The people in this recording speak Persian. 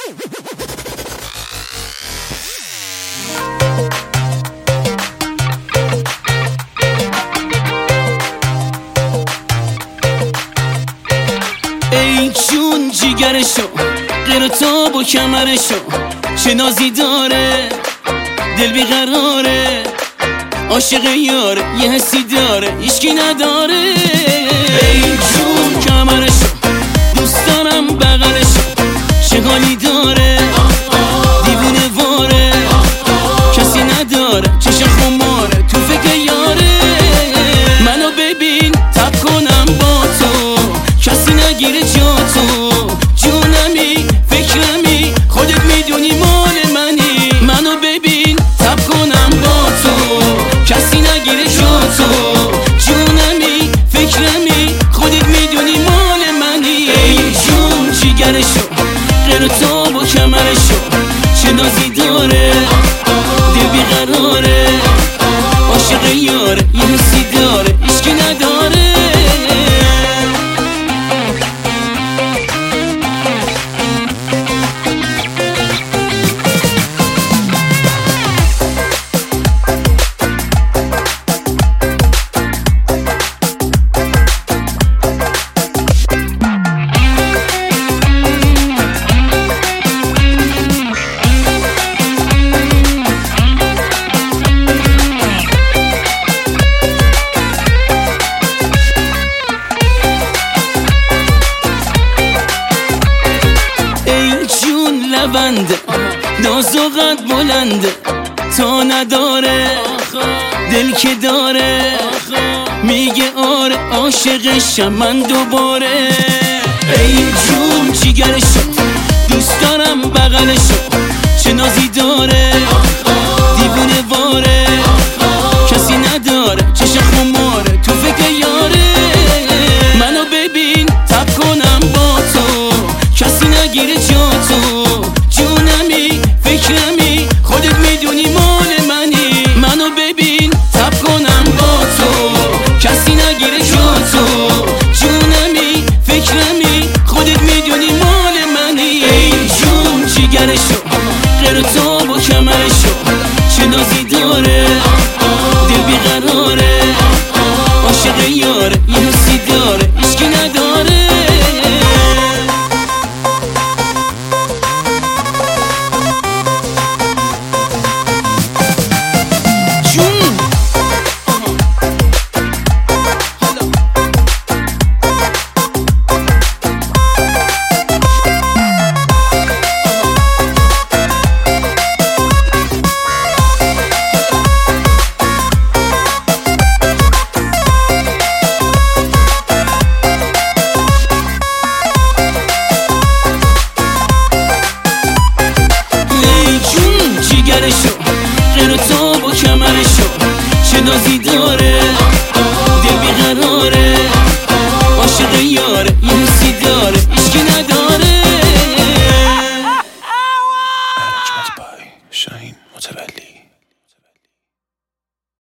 ای جون جیگرشو غیر تو با کمرشو چه نازی داره دل بیقراره عاشق یار یه حسی داره هیچکی نداره ای جون کمرشو دوست دارم بغلشو چه حالی داره دیوونه واره کسی نداره چشم خماره تو فکر یاره منو ببین تب کنم با تو کسی نگیره جا تو جونمی فکرمی خودت میدونی مال منی منو ببین تب کنم با تو کسی نگیره جا تو جونمی فکرمی خودت میدونی مال منی ای جون جیگرشو غیر تو با کمرشو چه نازی داره دل بیقراره عاشق یاره یه حسی داره هیچکی نداره لبنده ناز و قد بلنده تا نداره دل که داره میگه آره عاشقشم من دوباره ای جون جیگرشو دوست دارم بغلشو چه نازی داره دیوونه واره کسی نداره چشم خماره تو فکر یاره منو ببین تب کنم با تو کسی نگیره جا تو جونمی فکرمی خودت میدونی مال منی منو ببین تب کنم با تو کسی نگیره جا تو جونمی فکرمی خودت میدونی مال منی ای جون جیگرشو غیر تو با کمرشو چه نازی داره دل بیقراره عاشق یاره یه حسی داره هیچکی نداره غیر تو با کمرشو چه نازی داره دل بیقراره عاشق یاره یه حسی داره هیچکی نداره